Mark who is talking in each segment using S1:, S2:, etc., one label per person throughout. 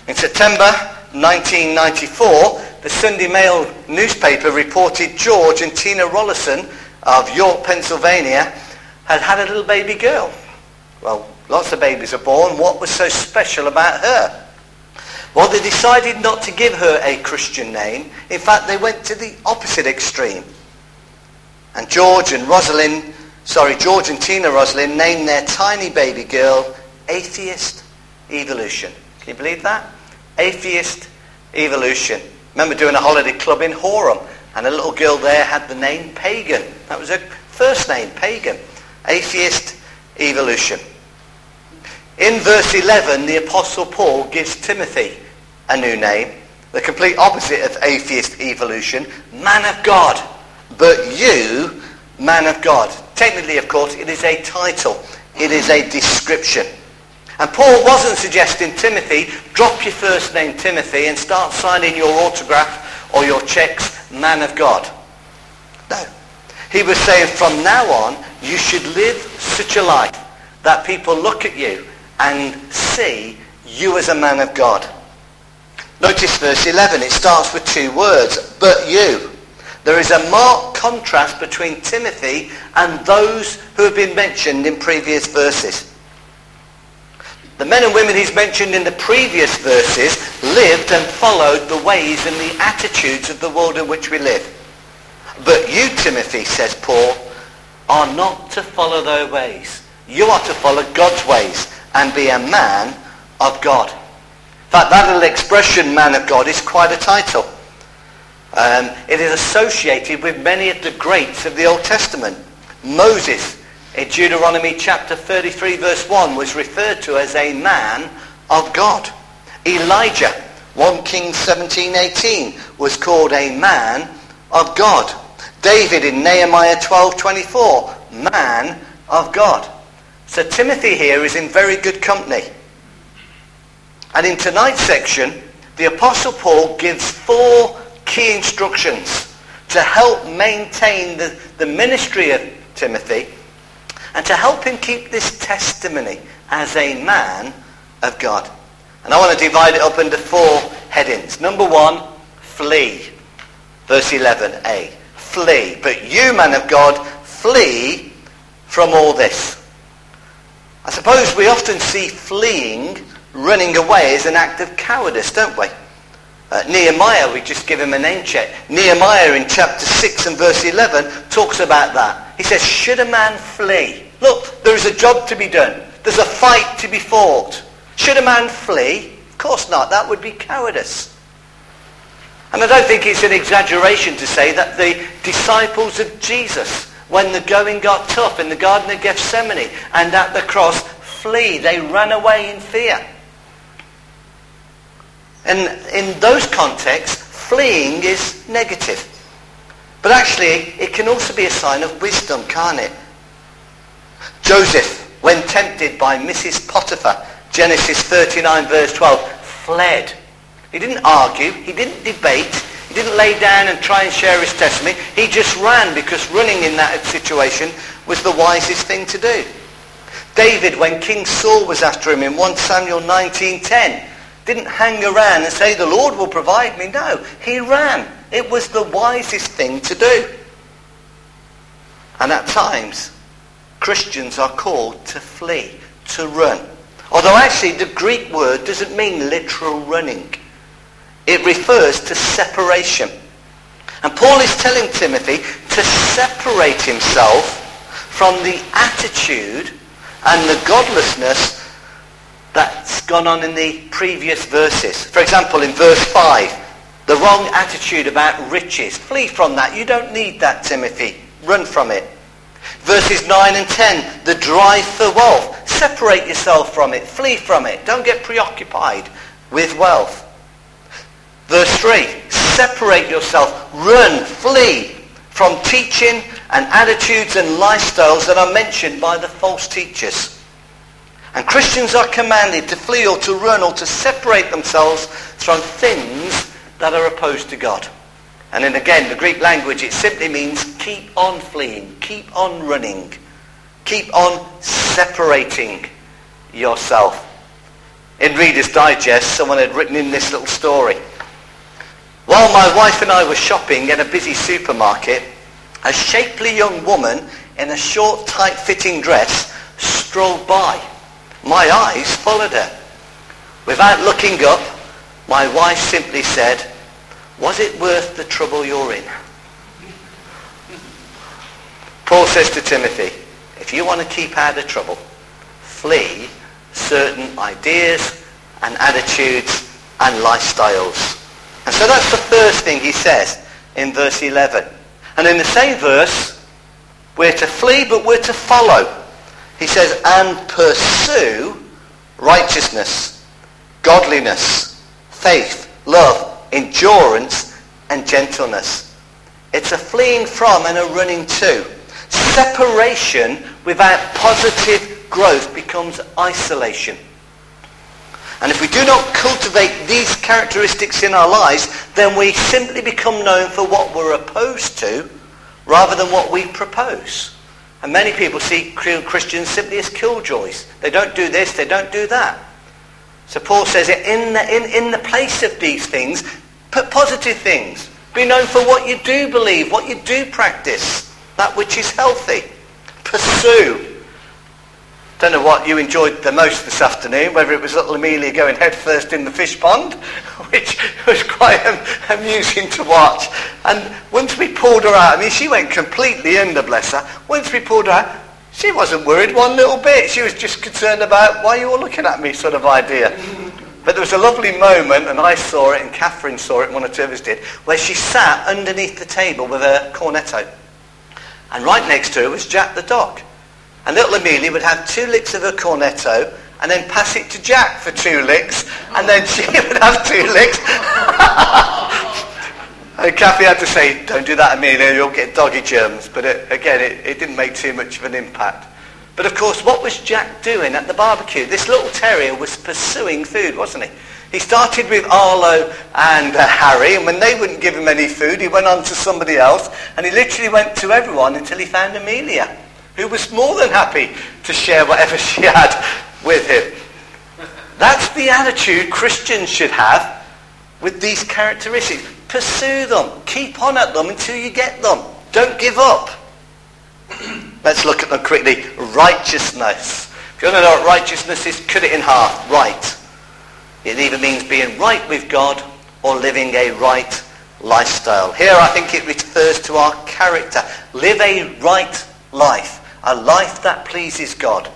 S1: In September 1994, the Sunday Mail newspaper reported George and Tina Rollison of York, Pennsylvania, had had a little baby girl. Well, lots of babies are born. What was so special about her? Well, they decided not to give her a Christian name. In fact, they went to the opposite extreme. And George and Tina Roslin named their tiny baby girl Atheist Evolution. Can you believe that? Atheist Evolution. Remember doing a holiday club in Horham, and a little girl there had the name Pagan. That was her first name, Pagan. Atheist Evolution. In verse 11, the Apostle Paul gives Timothy a new name, the complete opposite of Atheist Evolution, Man of God. But you, Man of God. Technically, of course, it is a title. It is a description. And Paul wasn't suggesting, Timothy, drop your first name Timothy and start signing your autograph or your checks, Man of God. No. He was saying from now on, you should live such a life that people look at you and see you as a man of God. Notice verse 11, it starts with two words, but you. There is a marked contrast between Timothy and those who have been mentioned in previous verses. The men and women he's mentioned in the previous verses lived and followed the ways and the attitudes of the world in which we live. But you, Timothy, says Paul, are not to follow their ways. You are to follow God's ways and be a man of God. In fact, that little expression, man of God, is quite a title. It is associated with many of the greats of the Old Testament. Moses, in Deuteronomy chapter 33 verse 1, was referred to as a man of God. Elijah, 1 Kings 17:18, was called a man of God. David in Nehemiah 12:24, man of God. So Timothy here is in very good company. And in tonight's section, the Apostle Paul gives 4 key instructions to help maintain the ministry of Timothy and to help him keep this testimony as a man of God. And I want to divide it up into 4 headings. Number 1, flee. Verse 11a. Flee. But you, man of God, flee from all this. I suppose we often see fleeing, running away, as an act of cowardice, don't we? Nehemiah, we just give him a name check. Nehemiah in chapter 6 and verse 11 talks about that. He says, should a man flee? Look, there is a job to be done. There's a fight to be fought. Should a man flee? Of course not. That would be cowardice. And I don't think it's an exaggeration to say that the disciples of Jesus, when the going got tough in the Garden of Gethsemane and at the cross, flee. They ran away in fear. And in those contexts, fleeing is negative. But actually, it can also be a sign of wisdom, can't it? Joseph, when tempted by Mrs. Potiphar, Genesis 39 verse 12, fled. He didn't argue, he didn't debate, he didn't lay down and try and share his testimony. He just ran, because running in that situation was the wisest thing to do. David, when King Saul was after him in 1 Samuel 19:10, didn't hang around and say, the Lord will provide me. No, he ran. It was the wisest thing to do. And at times, Christians are called to flee, to run. Although actually the Greek word doesn't mean literal running. It refers to separation. And Paul is telling Timothy to separate himself from the attitude and the godlessness that's gone on in the previous verses. For example, in verse 5, the wrong attitude about riches. Flee from that. You don't need that, Timothy. Run from it. Verses 9 and 10, the drive for wealth. Separate yourself from it. Flee from it. Don't get preoccupied with wealth. Verse 3, separate yourself. Run, flee from teaching and attitudes and lifestyles that are mentioned by the false teachers. And Christians are commanded to flee or to run or to separate themselves from things that are opposed to God. And then again, the Greek language, it simply means keep on fleeing, keep on running, keep on separating yourself. In Reader's Digest, someone had written in this little story. While my wife and I were shopping at a busy supermarket, a shapely young woman in a short, tight-fitting dress strolled by. My eyes followed her. Without looking up, my wife simply said, "Was it worth the trouble you're in?" Paul says to Timothy, if you want to keep out of trouble, flee certain ideas and attitudes and lifestyles. And so that's the first thing he says in verse 11. And in the same verse, we're to flee, but we're to follow. He says, and pursue righteousness, godliness, faith, love, endurance, and gentleness. It's a fleeing from and a running to. Separation without positive growth becomes isolation. And if we do not cultivate these characteristics in our lives, then we simply become known for what we're opposed to rather than what we propose. And many people see Christians simply as killjoys. They don't do this, they don't do that. So Paul says, in the place of these things, put positive things. Be known for what you do believe, what you do practice, that which is healthy. Pursue. Don't know what you enjoyed the most this afternoon, whether it was little Amelia going head first in the fish pond, which was quite amusing to watch. And once we pulled her out, I mean, she went completely under, bless her. Once we pulled her out, she wasn't worried one little bit. She was just concerned about, why are you all looking at me, sort of idea. But there was a lovely moment, and I saw it, and Catherine saw it, and one or two of us did, where she sat underneath the table with her cornetto. And right next to her was Jack the dog. And little Amelia would have 2 licks of her cornetto and then pass it to Jack for 2 licks, and then she would have 2 licks. And Kathy had to say, don't do that, Amelia, you'll get doggy germs. But it didn't make too much of an impact. But of course, what was Jack doing at the barbecue? This little terrier was pursuing food, wasn't he? He started with Arlo and Harry, and when they wouldn't give him any food, he went on to somebody else, and he literally went to everyone until he found Amelia, who was more than happy to share whatever she had with him. That's the attitude Christians should have with these characteristics. Pursue them. Keep on at them until you get them. Don't give up. Let's look at them quickly. Righteousness. If you want to know what righteousness is, cut it in half. Right. It either means being right with God or living a right lifestyle. Here I think it refers to our character. Live a right life. A life that pleases God.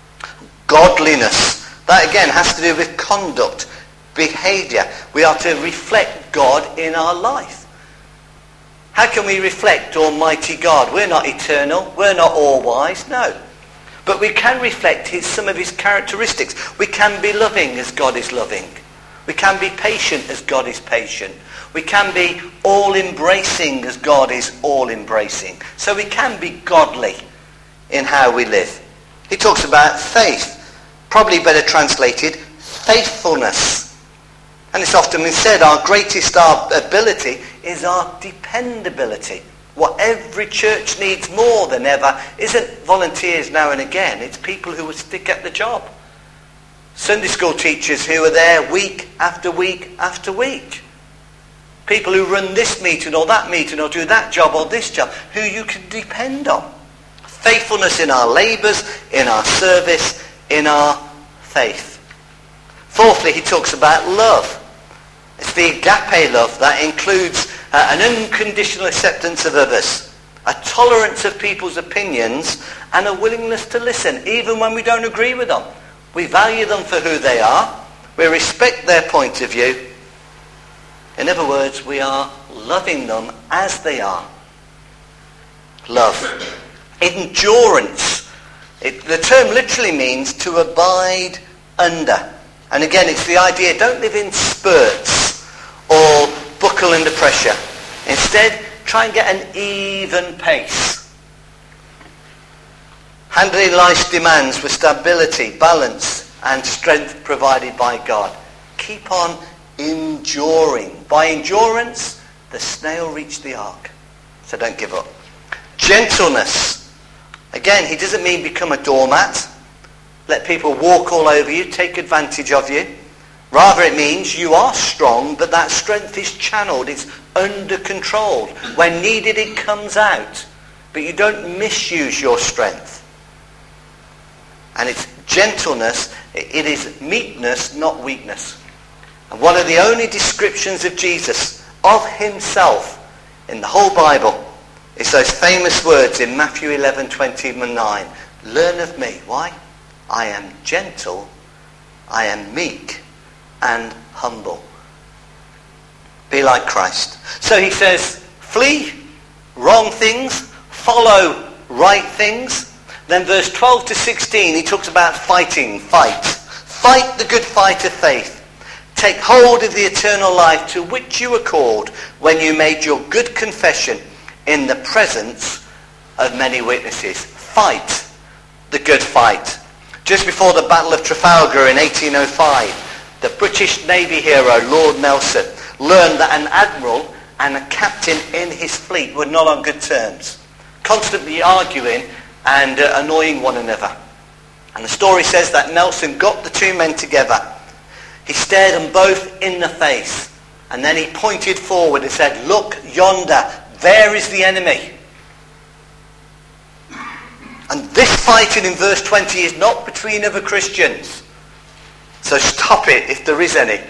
S1: Godliness. That again has to do with conduct, behaviour. We are to reflect God in our life. How can we reflect Almighty God? We're not eternal. We're not all-wise. No. But we can reflect some of his characteristics. We can be loving as God is loving. We can be patient as God is patient. We can be all-embracing as God is all-embracing. So we can be godly in how we live. He talks about faith, probably better translated, faithfulness. And it's often been said our greatest ability is our dependability. What every church needs more than ever isn't volunteers now and again, it's people who will stick at the job. Sunday school teachers who are there week after week after week. People who run this meeting or that meeting or do that job or this job, who you can depend on. Faithfulness in our labours, in our service, in our faith. Fourthly, he talks about love. It's the agape love that includes an unconditional acceptance of others, a tolerance of people's opinions, and a willingness to listen, even when we don't agree with them. We value them for who they are. We respect their point of view. In other words, we are loving them as they are. Love. Endurance. The term literally means to abide under. And again, it's the idea, don't live in spurts or buckle under pressure. Instead, try and get an even pace. Handling life's demands with stability, balance, and strength provided by God. Keep on enduring. By endurance, the snail reached the ark. So don't give up. Gentleness. Again, he doesn't mean become a doormat. let people walk all over you, take advantage of you. Rather, it means you are strong, but that strength is channeled. It's under control. When needed, it comes out. But you don't misuse your strength. And it's gentleness. It is meekness, not weakness. And one of the only descriptions of Jesus, of himself, in the whole Bible, is those famous words in Matthew 11:29. Learn of me. Why? I am gentle, I am meek, and humble. Be like Christ. So he says, flee wrong things, follow right things. Then verse 12 to 16, he talks about fighting. Fight the good fight of faith. Take hold of the eternal life to which you were called when you made your good confession in the presence of many witnesses. Fight the good fight. Just before the Battle of Trafalgar in 1805, the British Navy hero Lord Nelson learned that an admiral and a captain in his fleet were not on good terms, constantly arguing and annoying one another. And the story says that Nelson got the two men together. He stared them both in the face, and then he pointed forward and said, look yonder, there is the enemy. And this fighting in verse 20 is not between other Christians. So stop it if there is any.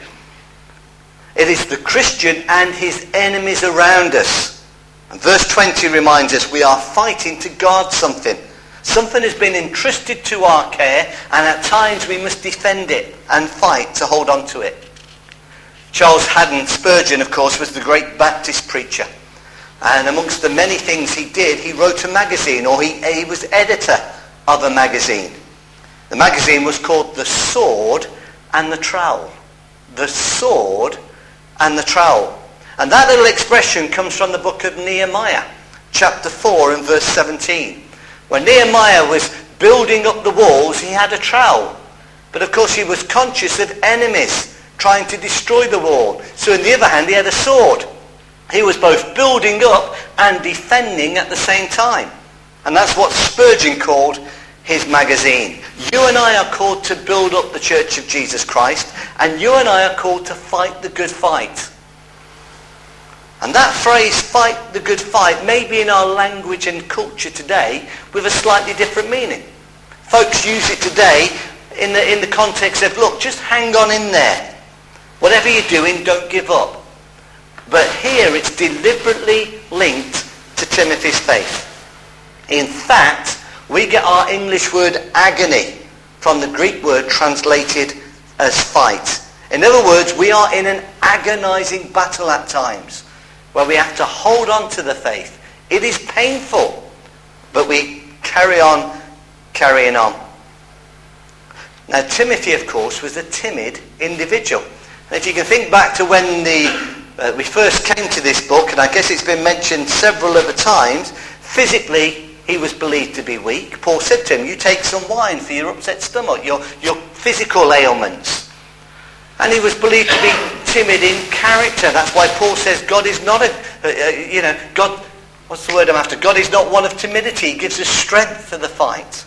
S1: It is the Christian and his enemies around us. And verse 20 reminds us we are fighting to guard something. Something has been entrusted to our care, and at times we must defend it and fight to hold on to it. Charles Haddon Spurgeon, of course, was the great Baptist preacher. And amongst the many things he did, he wrote a magazine, or he was editor of a magazine. The magazine was called The Sword and the Trowel. The Sword and the Trowel. And that little expression comes from the book of Nehemiah, chapter 4 and verse 17. When Nehemiah was building up the walls, he had a trowel. But of course he was conscious of enemies trying to destroy the wall. So on the other hand, he had a sword. He was both building up and defending at the same time. And that's what Spurgeon called his magazine. You and I are called to build up the Church of Jesus Christ, and you and I are called to fight the good fight. And that phrase, fight the good fight, may be in our language and culture today with a slightly different meaning. Folks use it today in the context of, look, just hang on in there. Whatever you're doing, don't give up. But here it's deliberately linked to Timothy's faith. In fact, we get our English word agony from the Greek word translated as fight. In other words, we are in an agonizing battle at times, where we have to hold on to the faith. It is painful, but we carry on carrying on. Now, Timothy, of course, was a timid individual. And if you can think back to when we first came to this book, and I guess it's been mentioned several other times, physically he was believed to be weak. Paul said to him, you take some wine for your upset stomach, your physical ailments. And he was believed to be timid in character. That's why Paul says God is not God, what's the word I'm after? God is not one of timidity. He gives us strength for the fight.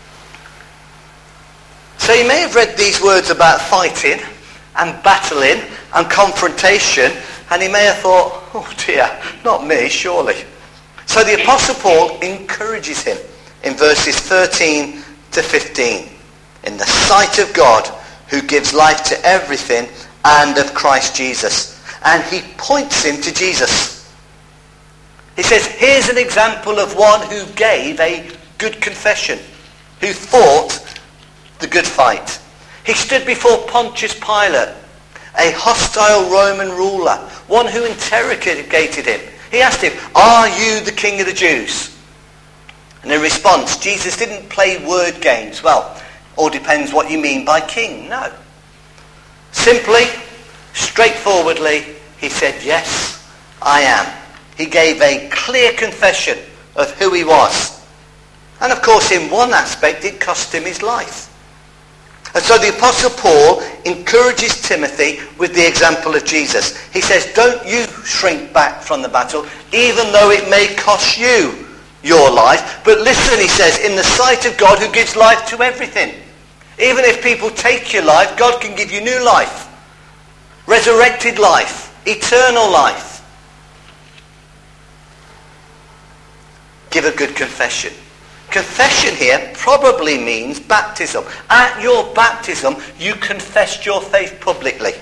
S1: So you may have read these words about fighting and battling and confrontation, and he may have thought, oh dear, not me, surely. So the Apostle Paul encourages him in verses 13 to 15. In the sight of God, who gives life to everything, and of Christ Jesus. And he points him to Jesus. He says, here's an example of one who gave a good confession, who fought the good fight. He stood before Pontius Pilate, a hostile Roman ruler, one who interrogated him. He asked him, are you the king of the Jews? And in response, Jesus didn't play word games. Well, all depends what you mean by king. No. Simply, straightforwardly, he said, yes, I am. He gave a clear confession of who he was. And of course, in one aspect, it cost him his life. And so the Apostle Paul encourages Timothy with the example of Jesus. He says, don't you shrink back from the battle, even though it may cost you your life. But listen, he says, in the sight of God who gives life to everything. Even if people take your life, God can give you new life. Resurrected life. Eternal life. Give a good confession. Confession here probably means baptism. At your baptism, you confessed your faith publicly.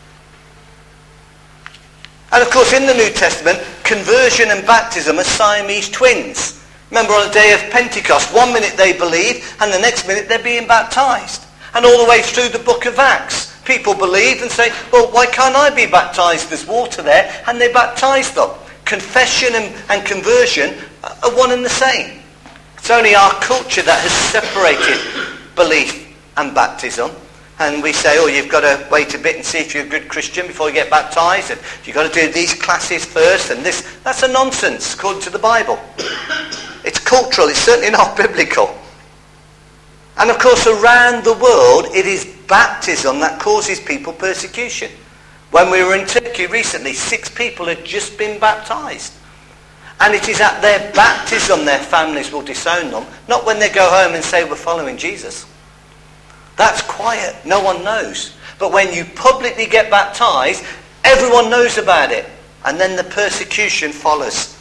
S1: And of course, in the New Testament, conversion and baptism are Siamese twins. Remember on the day of Pentecost, one minute they believe, and the next minute they're being baptized. And all the way through the book of Acts, people believe and say, well, why can't I be baptized? There's water there. And they baptize them. Confession and conversion are one and the same. It's only our culture that has separated belief and baptism. And we say, oh, you've got to wait a bit and see if you're a good Christian before you get baptized. And you've got to do these classes first and this. That's a nonsense according to the Bible. It's cultural. It's certainly not biblical. And of course, around the world, it is baptism that causes people persecution. When we were in Turkey recently, 6 people had just been baptized. And it is at their baptism their families will disown them, not when they go home and say, we're following Jesus. That's quiet. No one knows. But when you publicly get baptized, everyone knows about it. And then the persecution follows.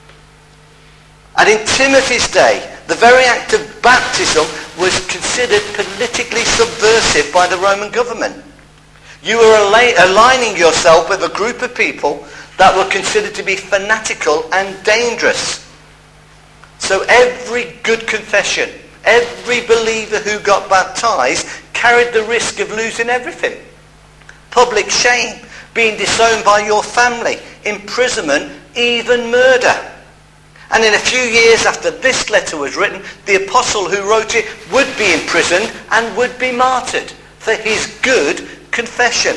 S1: And in Timothy's day, the very act of baptism was considered politically subversive by the Roman government. You were aligning yourself with a group of people that were considered to be fanatical and dangerous. So every good confession, every believer who got baptized carried the risk of losing everything. Public shame, being disowned by your family, imprisonment, even murder. And in a few years after this letter was written, the apostle who wrote it would be imprisoned and would be martyred for his good confession.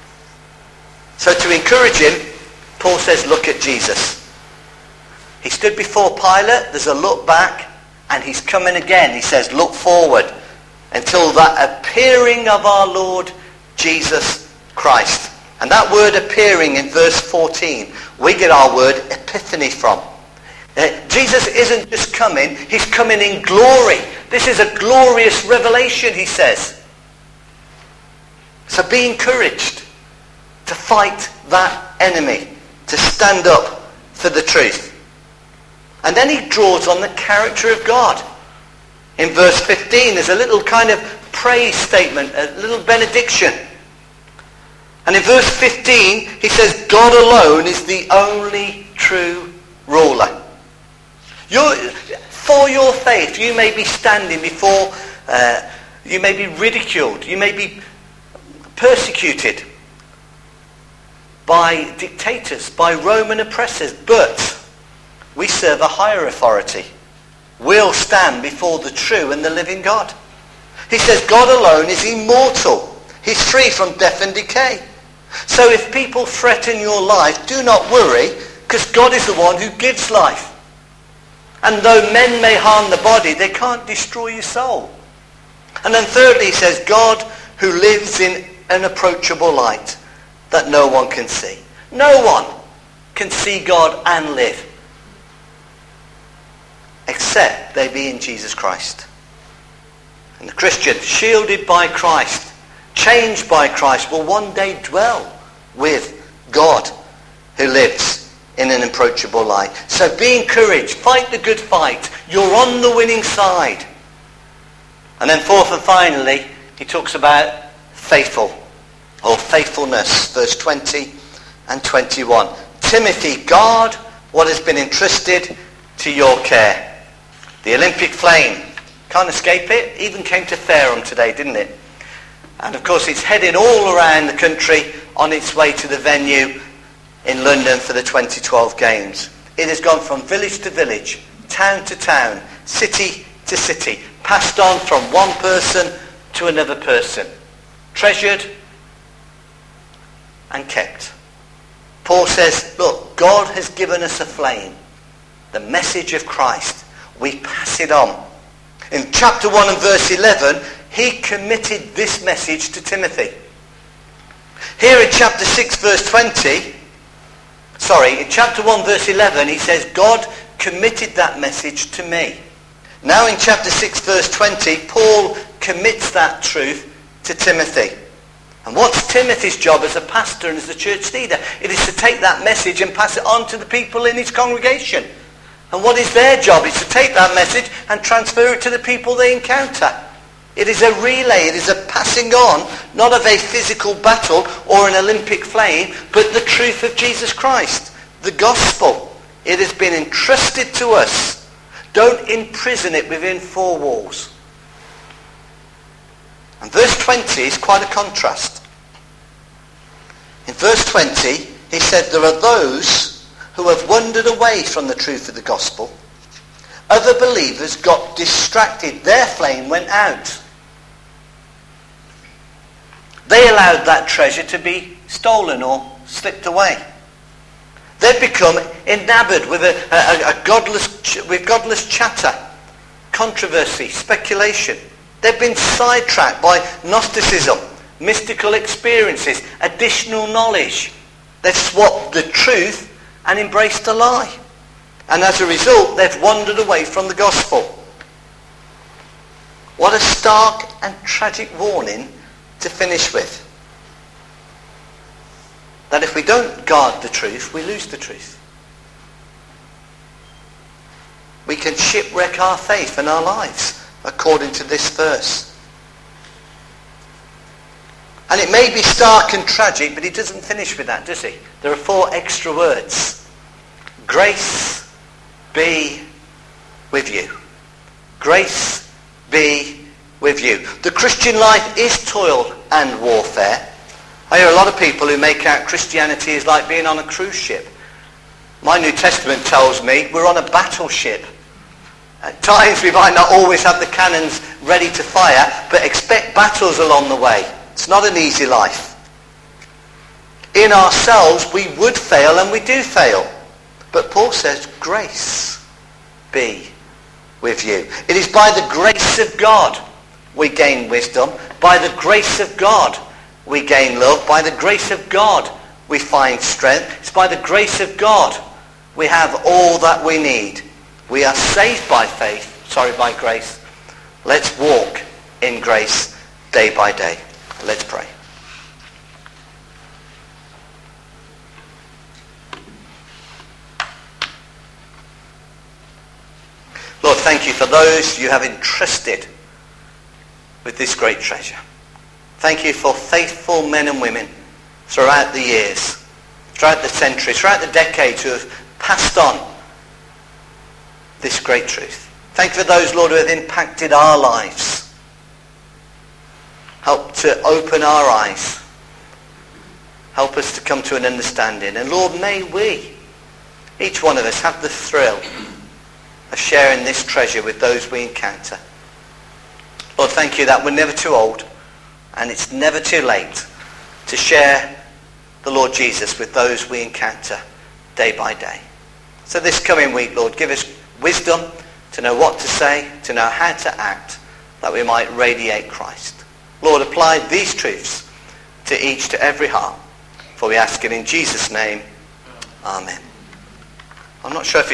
S1: So to encourage him, Paul says, look at Jesus. He stood before Pilate, there's a look back, and he's coming again. He says, look forward until that appearing of our Lord Jesus Christ. And that word appearing in verse 14, we get our word epiphany from. Jesus isn't just coming, he's coming in glory. This is a glorious revelation, he says. So be encouraged to fight that enemy, to stand up for the truth. And then he draws on the character of God. In verse 15, there's a little kind of praise statement, a little benediction. And in verse 15, he says, God alone is the only true ruler. For your faith, you may be standing before, you may be ridiculed, you may be persecuted by dictators, by Roman oppressors, but we serve a higher authority. We'll stand before the true and the living God. He says God alone is immortal. He's free from death and decay. So if people threaten your life, do not worry, because God is the one who gives life. And though men may harm the body, they can't destroy your soul. And then thirdly, he says, God who lives in an approachable light that no one can see. No one can see God and live, except they be in Jesus Christ. And the Christian, shielded by Christ, changed by Christ, will one day dwell with God who lives in an approachable light. So be encouraged. Fight the good fight. You're on the winning side. And then fourth and finally, he talks about faithful or faithfulness. Verse 20 and 21. Timothy, guard what has been entrusted to your care. The Olympic flame. Can't escape it. Even came to Fareham today, didn't it? And of course it's heading all around the country on its way to the venue in London for the 2012 Games. It has gone from village to village, town to town, city to city, passed on from one person to another person, treasured and kept. Paul says, look, God has given us a flame, the message of Christ. We pass it on. In chapter 1 and verse 11, he committed this message to Timothy. Here in chapter 6 verse 20, in chapter 1 verse 11, he says, God committed that message to me. Now in chapter 6 verse 20, Paul commits that truth to Timothy. And what's Timothy's job as a pastor and as a church leader? It is to take that message and pass it on to the people in his congregation. And what is their job? It's to take that message and transfer it to the people they encounter. It is a relay. It is a passing on, not of a physical battle or an Olympic flame, but the truth of Jesus Christ, the gospel. It has been entrusted to us. Don't imprison it within four walls. And verse 20 is quite a contrast. In verse 20, he said, there are those who have wandered away from the truth of the gospel. Other believers got distracted. Their flame went out. They allowed that treasure to be stolen or slipped away. They've become enamored with godless chatter, controversy, speculation. They've been sidetracked by Gnosticism, mystical experiences, additional knowledge. They've swapped the truth and embraced a lie. And as a result, they've wandered away from the gospel. What a stark and tragic warning to finish with. That if we don't guard the truth, we lose the truth. We can shipwreck our faith and our lives, according to this verse. And it may be stark and tragic, but he doesn't finish with that, does he? There are four extra words. Grace be with you. Grace be with you. The Christian life is toil and warfare. I hear a lot of people who make out Christianity is like being on a cruise ship. My New Testament tells me we're on a battleship. At times we might not always have the cannons ready to fire, but expect battles along the way. It's not an easy life. In ourselves we would fail, and we do fail. But Paul says, grace be with you. It is by the grace of God we gain wisdom. By the grace of God we gain love. By the grace of God we find strength. It's by the grace of God we have all that we need. We are saved by grace. Let's walk in grace day by day. Let's pray. Lord, thank you for those you have entrusted with this great treasure. Thank you for faithful men and women throughout the years, throughout the centuries, throughout the decades who have passed on this great truth. Thank you for those, Lord, who have impacted our lives. Help to open our eyes. Help us to come to an understanding. And Lord, may we, each one of us, have the thrill of sharing this treasure with those we encounter. Lord, thank you that we're never too old and it's never too late to share the Lord Jesus with those we encounter day by day. So this coming week, Lord, give us wisdom to know what to say, to know how to act, that we might radiate Christ. Lord, apply these truths to every heart. For we ask it in Jesus' name. Amen. I'm not sure if